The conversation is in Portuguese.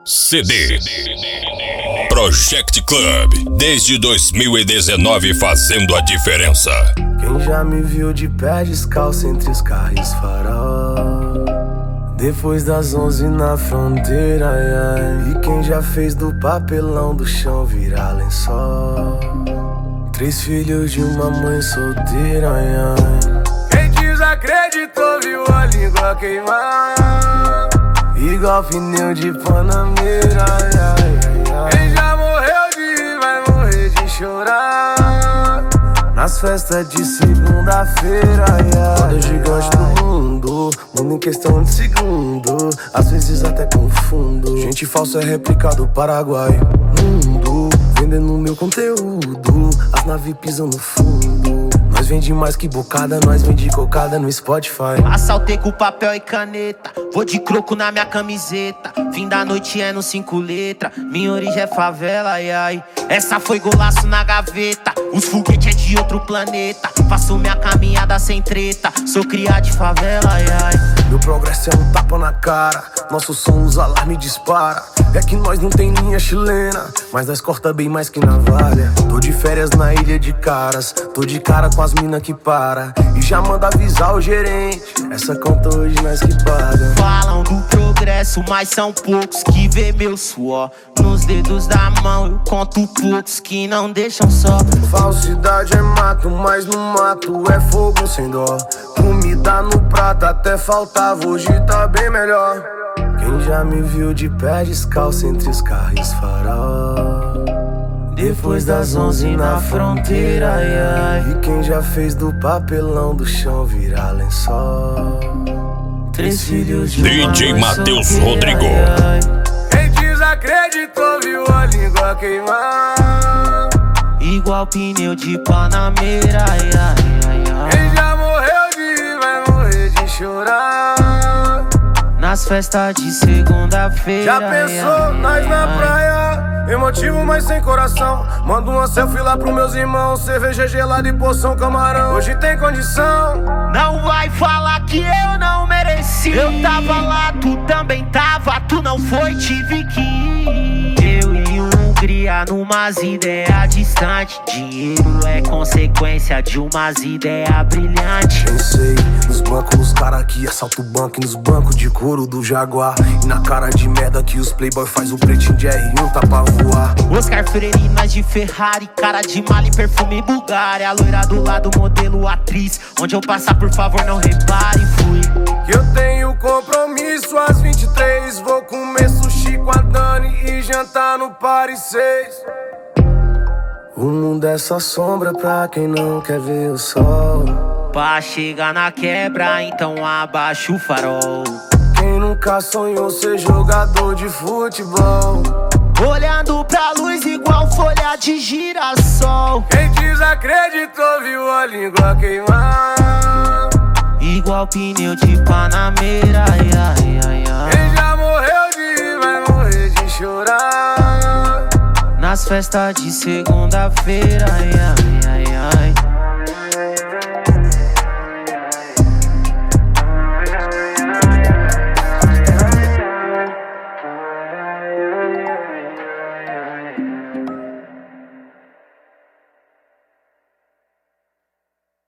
CD Project Club, desde 2019 fazendo a diferença. Quem já me viu de pé descalço entre os carros farol, depois das 11 na fronteira, ai, ai. E quem já fez do papelão do chão virar lençol, 3 filhos de uma mãe solteira, ai, ai. Quem desacreditou viu a língua queimar, igual pneu de Panameira, ai, ai, ai, ai. Quem já morreu de rir vai morrer de chorar nas festas de segunda-feira, ai, ai. Roda gigante do mundo, mundo em questão de segundo, às vezes até confundo. Gente falsa é réplica do Paraguai. Mundo, vendendo meu conteúdo, as naves pisam no fundo. Nós vende mais que bocada, nós vende cocada no Spotify. Assaltei com papel e caneta, vou de croco na minha camiseta. Fim da noite é no 5 letras, minha origem é favela, ai, ai. Essa foi golaço na gaveta, os foguetes é de outro planeta. Faço minha caminhada sem treta, sou criado de favela, ai, ai. Meu progresso é um tapa na cara, nosso som os alarme dispara. É que nós não tem linha chilena, mas nós corta bem mais que navalha. Tô de férias na ilha de Caras, tô de cara com as mina que para e já manda avisar o gerente, essa conta hoje nós que paga. Falam do progresso, mas são poucos que vê meu suor nos dedos da mão. Eu conto poucos que não deixam só. Falsidade é mato, mas no mato é fogo sem dó. Comida no prato até faltava, hoje tá bem melhor. Quem já me viu de pé descalço entre os carros farol, depois das 11 na fronteira, ai, ai. E quem já fez do papelão do chão virar lençol, 3 filhos de DJ Matheus Rodrigo. Ai, ai. Quem desacreditou viu a língua queimar, igual pneu de Panameira, ai, ai, ai, ai. Quem já morreu de rir vai morrer de chorar nas festas de segunda-feira. Já pensou, nós na praia, emotivo mas sem coração. Mando uma selfie lá pros meus irmãos, cerveja gelada e poção camarão. Hoje tem condição, não vai falar que eu não mereci. Eu tava lá, tu também tava, tu não foi, tive que ir. Eu e o Hungria numas ideias distantes. Dinheiro é consequência de umas ideias brilhantes. Pensei nos bancos, nos cara que assalta o banco, e nos bancos de couro do Jaguar, e na cara de merda que os playboy faz o pretinho de R1 tá pra voar. Oscar Freire, nós de Ferrari, cara de mala e perfume Bulgária. A loira do lado, modelo atriz, onde eu passar por favor não repare, fui. Que eu tenho compromisso às 23, vou comer sushi com a Dani e jantar no Paris 6. O mundo é só sombra pra quem não quer ver o sol. Pra chegar na quebra, então abaixa o farol. Quem nunca sonhou ser jogador de futebol, olhando pra luz igual folha de girassol. Quem desacreditou viu a língua queimar, igual pneu de Panameira, ai, ai, ai, ai. Quem já morreu de rir vai morrer de chorar nas festas de segunda-feira, ai, ai.